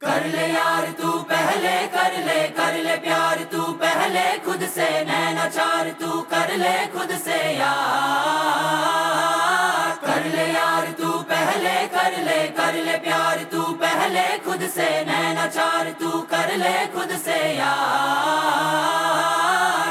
कर ले यार तू पहले, कर ले प्यार तू पहले खुद से, नैना चार तू कर ले खुद से यार। कर ले यार तू पहले, कर ले प्यार तू पहले खुद से, नैना चार तू कर ले खुद से यार।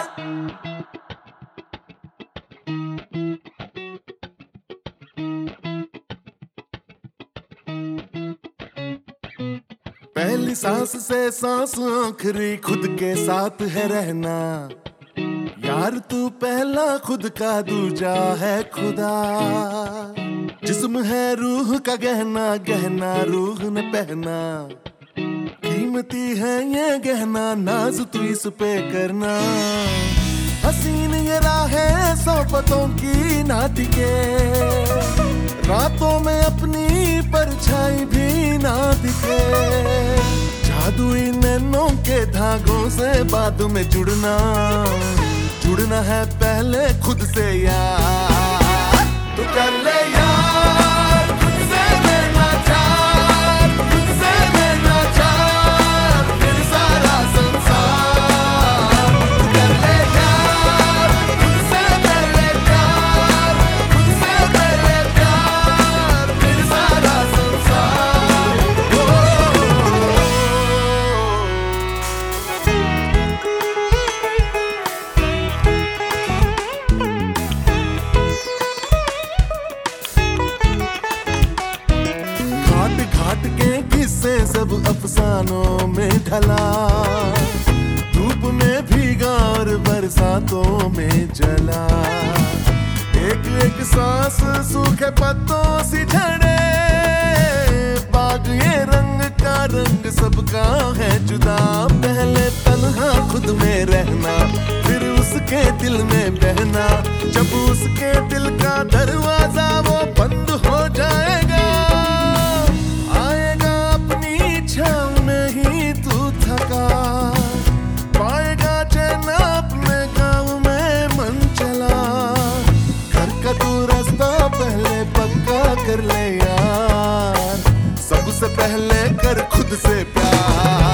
पहली सांस से सांस आखिरी खुद के साथ है रहना। यार तू पहला खुद का दूजा है खुदा। जिस्म है रूह का गहना, गहना रूह ने पहना। कीमती है ये गहना, नाज तू इस पे करना। हसीन ये राहें सोबतों की ना टिके, रातों में अपनी परछाई भी ना दिखे। जादू इन नैनों के धागों से बाद में जुड़ना, जुड़ना है पहले खुद से यार। तो कर ले यार खुद से लेना चार, खुद से लेना चार, फिर सारा संसार। तो कर ले यार खुद से पहले प्यार, खुद से पहले प्यार, फिर सारा संसार। घाट घाट के किस्से सब अफसानों में ढला। धूप में भीगा और बरसातों में जला। एक एक सांस सूखे पत्तों सी झड़े। बाग ये रंग का रंग सबका है जुदा। पहले तन्हा खुद में रहना, फिर उसके दिल में बहना। जब उसके दिल का दरवाजा वो बंद हो जाएगा, आएगा अपनी छाँव में ही तू थका। पाएगा चैन अपने गाँव में मन चला। घर का तू रास्ता पहले पक्का कर ले यार, सबसे पहले कर खुद से प्यार।